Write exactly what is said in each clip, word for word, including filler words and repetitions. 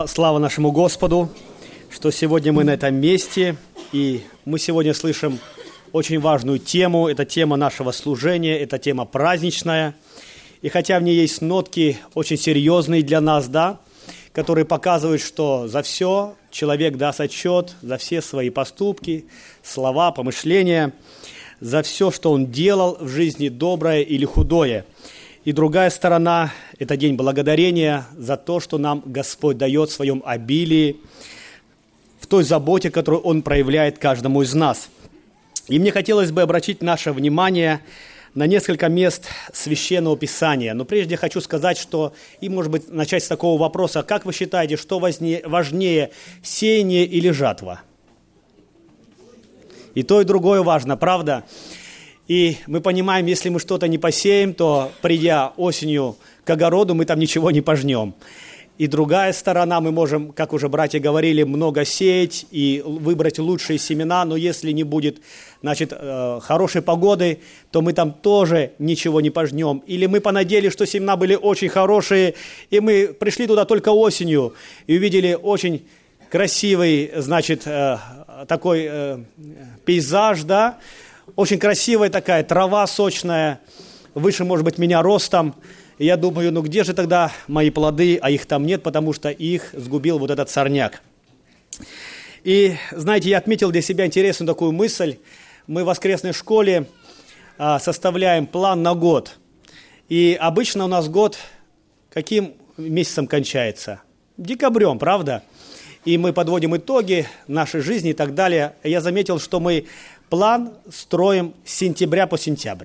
Слава нашему Господу, что сегодня мы на этом месте, и мы сегодня слышим очень важную тему. Это тема нашего служения, это тема праздничная. И хотя в ней есть нотки очень серьезные для нас, да, которые показывают, что за все человек даст отчет, за все свои поступки, слова, помышления, за все, что он делал в жизни, доброе или худое. И другая сторона – это день благодарения за то, что нам Господь дает в своем обилии, в той заботе, которую Он проявляет каждому из нас. И мне хотелось бы обратить наше внимание на несколько мест Священного Писания. Но прежде хочу сказать, что, и, может быть, начать с такого вопроса: как вы считаете, что важнее, сеяние или жатва? И то, и другое важно, правда? И мы понимаем, если мы что-то не посеем, то, придя осенью к огороду, мы там ничего не пожнем. И другая сторона, мы можем, как уже братья говорили, много сеять и выбрать лучшие семена, но если не будет, значит, хорошей погоды, то мы там тоже ничего не пожнем. Или мы понадеялись, что семена были очень хорошие, и мы пришли туда только осенью и увидели очень красивый, значит, такой пейзаж, да, очень красивая такая трава сочная, выше, может быть, меня ростом. И я думаю, ну где же тогда мои плоды, а их там нет, потому что их сгубил вот этот сорняк. И, знаете, я отметил для себя интересную такую мысль. Мы в воскресной школе а, составляем план на год. И обычно у нас год каким месяцем кончается? Декабрем, правда? И мы подводим итоги нашей жизни и так далее. Я заметил, что мы план строим с сентября по сентябрь.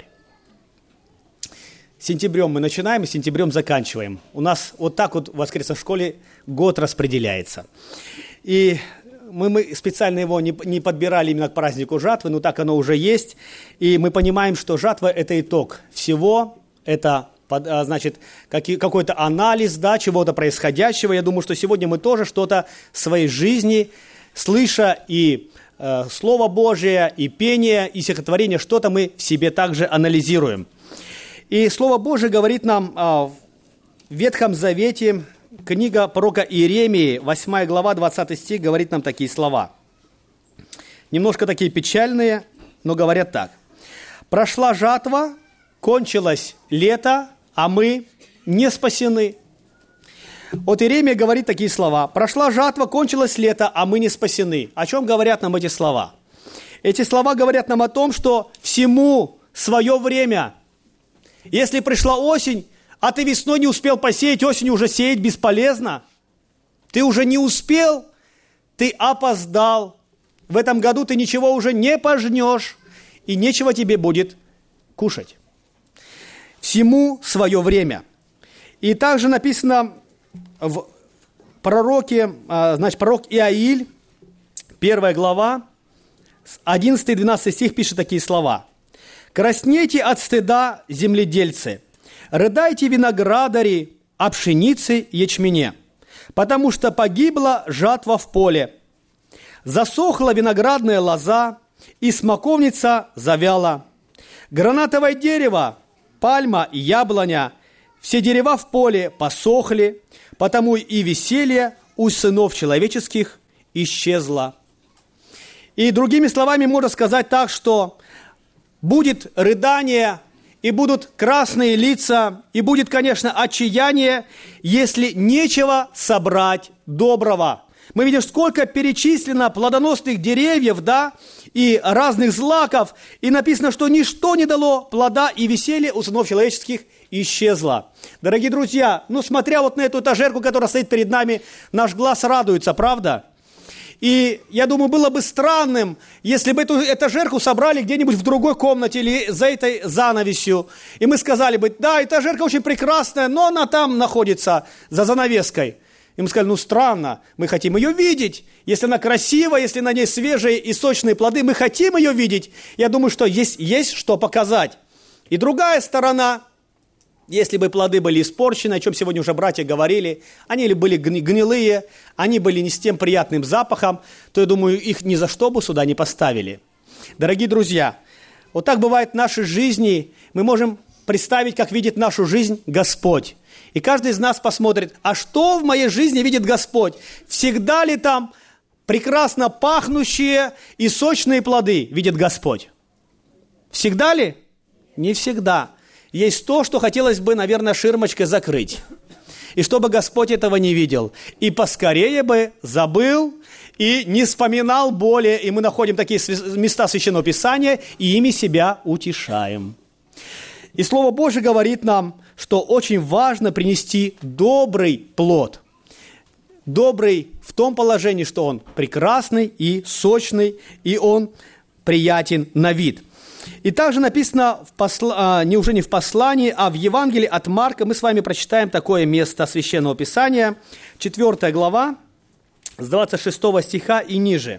Сентябрем мы начинаем и сентябрем заканчиваем. У нас вот так вот в воскресной школе год распределяется. И мы, мы специально его не, не подбирали именно к празднику жатвы, но так оно уже есть. И мы понимаем, что жатва – это итог всего, это значит какой-то анализ, да, чего-то происходящего. Я думаю, что сегодня мы тоже что-то в своей жизни, слыша и э, Слово Божие, и пение, и стихотворение, что-то мы в себе также анализируем. И Слово Божие говорит нам а, в Ветхом Завете, книга пророка Иеремии, восьмая глава, двадцатый стих, говорит нам такие слова. Немножко такие печальные, но говорят так. «Прошла жатва, кончилось лето, а мы не спасены». Вот Иеремия говорит такие слова. «Прошла жатва, кончилось лето, а мы не спасены». О чем говорят нам эти слова? Эти слова говорят нам о том, что всему свое время. Если пришла осень, а ты весной не успел посеять, осенью уже сеять бесполезно. Ты уже не успел, ты опоздал. В этом году ты ничего уже не пожнешь, и нечего тебе будет кушать. Всему свое время. И также написано в пророке, значит, пророк Иаиль, первая глава, одиннадцатый-двенадцатый стих пишет такие слова. «Краснейте от стыда, земледельцы, рыдайте, виноградари, о пшенице и ячмене, потому что погибла жатва в поле, засохла виноградная лоза, и смоковница завяла. Гранатовое дерево, пальма и яблоня, все дерева в поле посохли, потому и веселье у сынов человеческих исчезло». И другими словами можно сказать так, что будет рыдание, и будут красные лица, и будет, конечно, отчаяние, если нечего собрать доброго. Мы видим, сколько перечислено плодоносных деревьев, да, и разных злаков, и написано, что ничто не дало плода, и веселье у сынов человеческих исчезло. Дорогие друзья, ну, смотря вот на эту этажерку, которая стоит перед нами, наш глаз радуется, правда? И я думаю, было бы странным, если бы эту этажерку собрали где-нибудь в другой комнате или за этой занавесью. И мы сказали бы, да, этажерка очень прекрасная, но она там находится за занавеской. И мы сказали, ну странно, мы хотим ее видеть. Если она красивая, если на ней свежие и сочные плоды, мы хотим ее видеть. Я думаю, что есть, есть что показать. И другая сторона, если бы плоды были испорчены, о чем сегодня уже братья говорили, они были гнилые, они были не с тем приятным запахом, то, я думаю, их ни за что бы сюда не поставили. Дорогие друзья, вот так бывает в нашей жизни. Мы можем представить, как видит нашу жизнь Господь. И каждый из нас посмотрит, а что в моей жизни видит Господь? Всегда ли там прекрасно пахнущие и сочные плоды видит Господь? Всегда ли? Не всегда. Есть то, что хотелось бы, наверное, ширмочкой закрыть. И чтобы Господь этого не видел. И поскорее бы забыл и не вспоминал более. И мы находим такие места Священного Писания и ими себя утешаем. И Слово Божие говорит нам, что очень важно принести добрый плод. Добрый в том положении, что он прекрасный и сочный, и он приятен на вид. И также написано, в посла... не уже не в послании, а в Евангелии от Марка, мы с вами прочитаем такое место Священного Писания, четвёртая глава, с двадцать шестого стиха и ниже.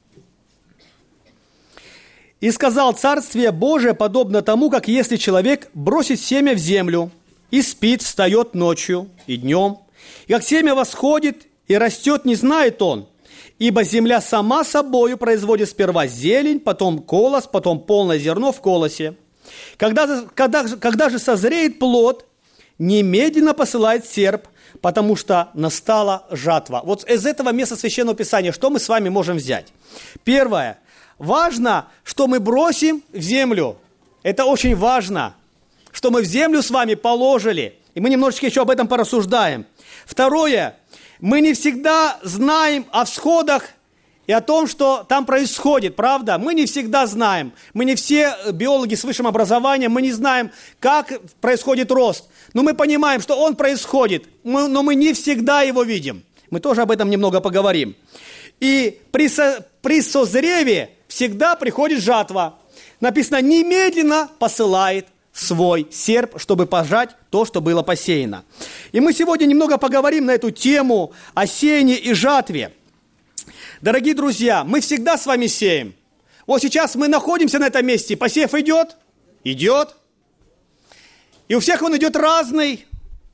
«И сказал, Царствие Божие подобно тому, как если человек бросит семя в землю, и спит, встает ночью и днем, и как семя восходит и растет, не знает он, ибо земля сама собою производит сперва зелень, потом колос, потом полное зерно в колосе. Когда, когда, когда же созреет плод, немедленно посылает серп, потому что настала жатва». Вот из этого места Священного Писания что мы с вами можем взять? Первое. Важно, что мы бросим в землю. Это очень важно, что мы в землю с вами положили. И мы немножечко еще об этом порассуждаем. Второе. Мы не всегда знаем о всходах и о том, что там происходит, правда? Мы не всегда знаем. Мы не все биологи с высшим образованием, мы не знаем, как происходит рост. Но мы понимаем, что он происходит, но мы не всегда его видим. Мы тоже об этом немного поговорим. И при, со, при созреве всегда приходит жатва. Написано, немедленно посылает свой серп, чтобы пожать то, что было посеяно. И мы сегодня немного поговорим на эту тему о сеянии и жатве. Дорогие друзья, мы всегда с вами сеем. Вот сейчас мы находимся на этом месте, посев идет, идет. И у всех он идет разный.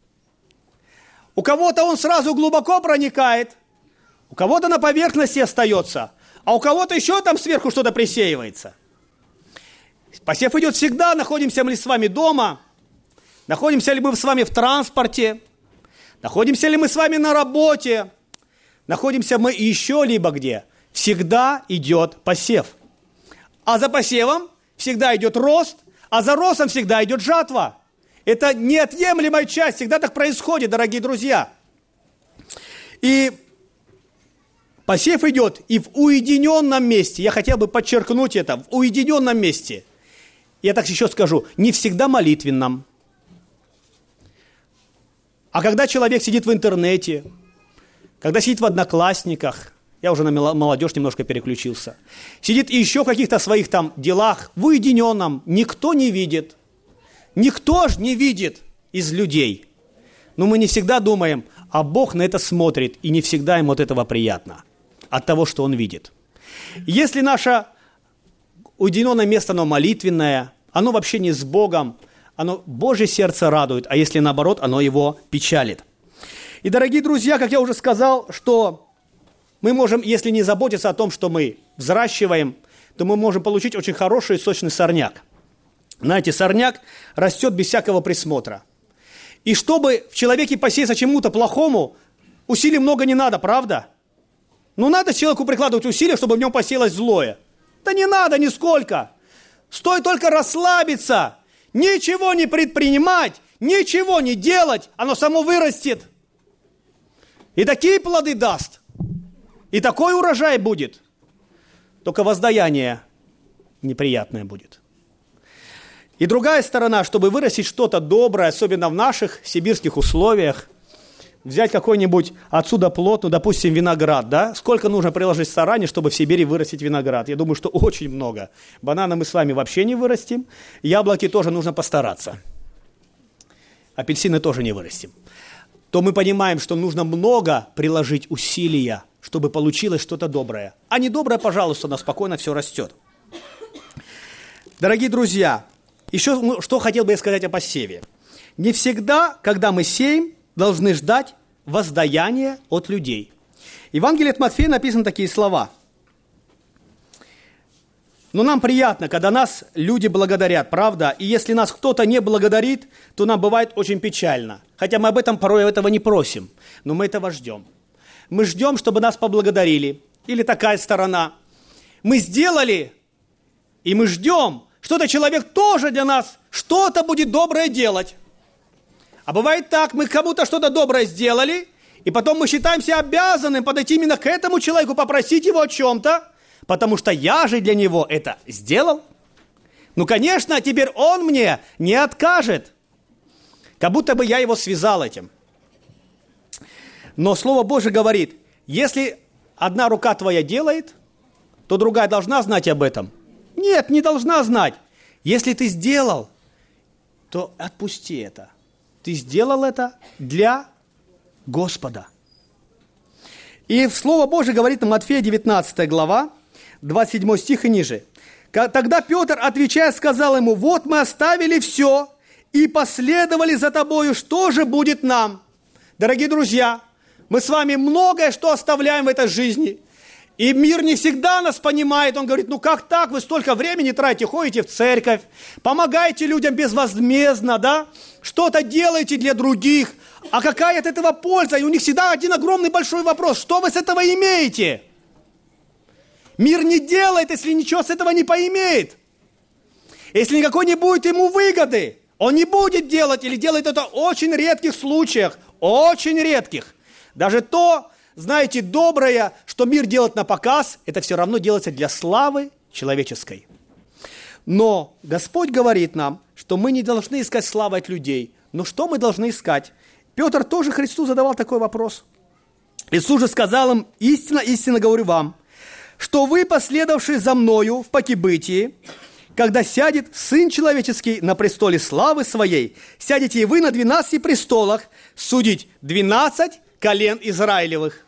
У кого-то он сразу глубоко проникает, у кого-то на поверхности остается, а у кого-то еще там сверху что-то присеивается. Посев идет всегда, находимся мы с вами дома, находимся ли мы с вами в транспорте, находимся ли мы с вами на работе, находимся мы еще либо где. Всегда идет посев. А за посевом всегда идет рост, а за ростом всегда идет жатва. Это неотъемлемая часть, всегда так происходит, дорогие друзья. И посев идет и в уединенном месте, я хотел бы подчеркнуть это, в уединенном месте. Я так еще скажу, не всегда молитвенном. А когда человек сидит в интернете, когда сидит в Одноклассниках, я уже на молодежь немножко переключился, сидит еще в каких-то своих там делах, в уединенном, никто не видит. Никто же не видит из людей. Но мы не всегда думаем, а Бог на это смотрит, и не всегда ему от этого приятно, от того, что он видит. Если наше уединенное место, оно молитвенное, оно в общении с Богом, оно Божье сердце радует, а если наоборот, оно его печалит. И, дорогие друзья, как я уже сказал, что мы можем, если не заботиться о том, что мы взращиваем, то мы можем получить очень хороший и сочный сорняк. Знаете, сорняк растет без всякого присмотра. И чтобы в человеке посеяться чему-то плохому, усилий много не надо, правда? Ну, надо человеку прикладывать усилия, чтобы в нем посеялось злое. Да не надо нисколько. Стоит только расслабиться, ничего не предпринимать, ничего не делать, оно само вырастет. И такие плоды даст. И такой урожай будет. Только воздаяние неприятное будет. И другая сторона, чтобы вырастить что-то доброе, особенно в наших сибирских условиях, взять какой-нибудь отсюда плод, ну, допустим, виноград, да? Сколько нужно приложить стараний, чтобы в Сибири вырастить виноград? Я думаю, что очень много. Бананы мы с вами вообще не вырастим. Яблоки тоже нужно постараться. Апельсины тоже не вырастим. То мы понимаем, что нужно много приложить усилия, чтобы получилось что-то доброе. А не доброе, пожалуйста, но спокойно все растет. Дорогие друзья, еще что хотел бы я сказать о посеве. Не всегда, когда мы сеем, должны ждать воздаяния от людей. В Евангелии от Матфея написаны такие слова. Но нам приятно, когда нас люди благодарят, правда? И если нас кто-то не благодарит, то нам бывает очень печально. Хотя мы об этом порой этого не просим, но мы этого ждем. Мы ждем, чтобы нас поблагодарили. Или такая сторона. Мы сделали, и мы ждем, что этот человек тоже для нас что-то будет доброе делать. А бывает так, мы кому-то что-то доброе сделали, и потом мы считаем себя обязанным подойти именно к этому человеку, попросить его о чем-то, потому что я же для него это сделал. Ну, конечно, теперь он мне не откажет, как будто бы я его связал этим. Но Слово Божие говорит, если одна рука твоя делает, то другая должна знать об этом. Нет, не должна знать. Если ты сделал, то отпусти это. Ты сделал это для Господа. И Слово Божие говорит на Матфея девятнадцатая глава, двадцать седьмой стих и ниже. Тогда Петр, отвечая, сказал ему: вот мы оставили все и последовали за тобою, что же будет нам? Дорогие друзья, мы с вами многое что оставляем в этой жизни. И мир не всегда нас понимает. Он говорит: ну как так? Вы столько времени тратите, ходите в церковь, помогаете людям безвозмездно, да? Что-то делаете для других. А какая от этого польза? И у них всегда один огромный большой вопрос: что вы с этого имеете? Мир не делает, если ничего с этого не поимеет. Если никакой не будет ему выгоды, он не будет делать или делает это в очень редких случаях. Очень редких. Даже то, знаете, доброе, что мир делает на показ, это все равно делается для славы человеческой. Но Господь говорит нам, что мы не должны искать славы от людей. Но что мы должны искать? Петр тоже Христу задавал такой вопрос. Иисус же сказал им: истинно, истинно говорю вам, что вы, последовавшие за мною в покибытии, когда сядет Сын Человеческий на престоле славы Своей, сядете и вы на двенадцати престолах судить двенадцать колен Израилевых.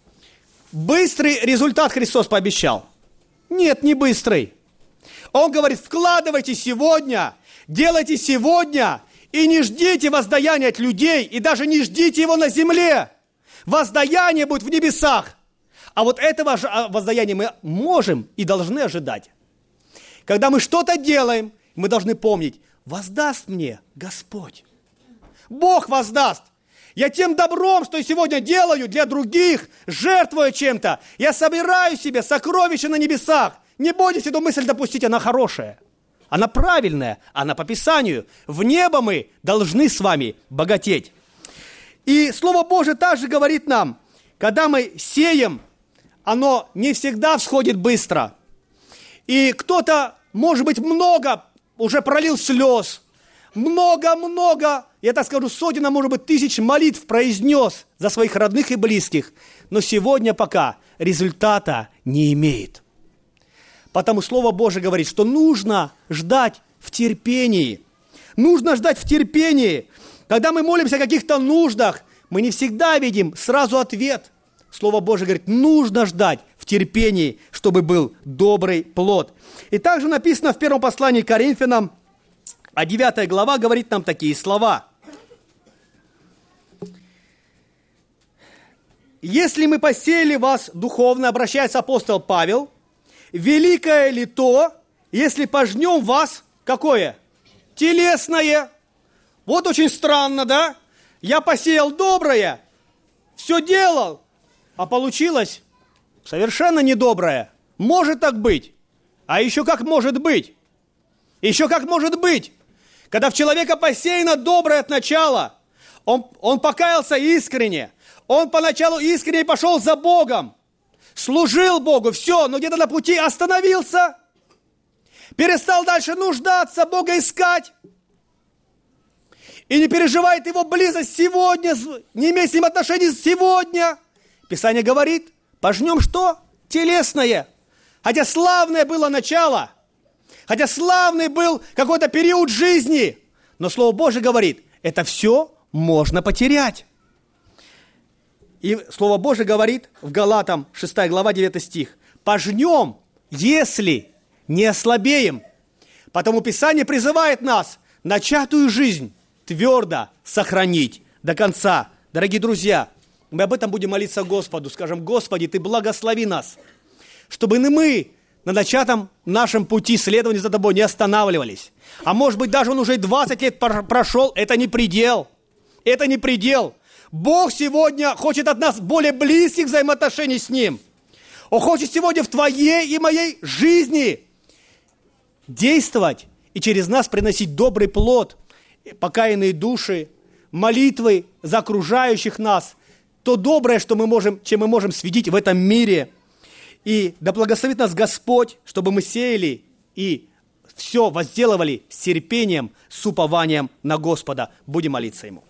Быстрый результат Христос пообещал? Нет, не быстрый. Он говорит: вкладывайте сегодня, делайте сегодня, и не ждите воздаяния от людей, и даже не ждите его на земле. Воздаяние будет в небесах. А вот этого воздаяния мы можем и должны ожидать. Когда мы что-то делаем, мы должны помнить: воздаст мне Господь. Бог воздаст. Я тем добром, что я сегодня делаю для других, жертвую чем-то, я собираю себе сокровища на небесах. Не бойтесь эту мысль допустить, она хорошая. Она правильная, она по Писанию. В небо мы должны с вами богатеть. И Слово Божие также говорит нам, когда мы сеем, оно не всегда всходит быстро. И кто-то, может быть, много уже пролил слез, много-много, я так скажу, сотен, а может быть, тысяч молитв произнес за своих родных и близких, но сегодня пока результата не имеет. Потому Слово Божие говорит, что нужно ждать в терпении. Нужно ждать в терпении. Когда мы молимся о каких-то нуждах, мы не всегда видим сразу ответ. Слово Божие говорит, нужно ждать в терпении, чтобы был добрый плод. И также написано в первом послании к Коринфянам, а девятая глава говорит нам такие слова. «Если мы посеяли вас духовно, обращается апостол Павел, великое ли то, если пожнем вас, какое? Телесное». Вот очень странно, да? Я посеял доброе, все делал, а получилось совершенно недоброе. Может так быть. А еще как может быть? Еще как может быть? Когда в человека посеяно доброе от начала, он, он покаялся искренне, он поначалу искренне пошел за Богом, служил Богу, все, но где-то на пути остановился, перестал дальше нуждаться, Бога искать, и не переживает его близость сегодня, не имеет с ним отношений сегодня. Писание говорит, пожнем что? Телесное. Хотя славное было начало, хотя славный был какой-то период жизни, но Слово Божие говорит, это все можно потерять. И Слово Божие говорит в Галатам шестая глава девятый стих, пожнем, если не ослабеем. Потому Писание призывает нас начатую жизнь твердо сохранить до конца. Дорогие друзья, мы об этом будем молиться Господу. Скажем, Господи, Ты благослови нас, чтобы мы на начатом нашем пути следования за тобой не останавливались. А может быть, даже он уже двадцать лет прошел, это не предел. Это не предел. Бог сегодня хочет от нас более близких взаимоотношений с Ним. Он хочет сегодня в твоей и моей жизни действовать и через нас приносить добрый плод, покаянные души, молитвы за окружающих нас, то доброе, что мы можем, чем мы можем светить в этом мире. И да благословит нас Господь, чтобы мы сеяли и все возделывали с терпением, с упованием на Господа. Будем молиться Ему.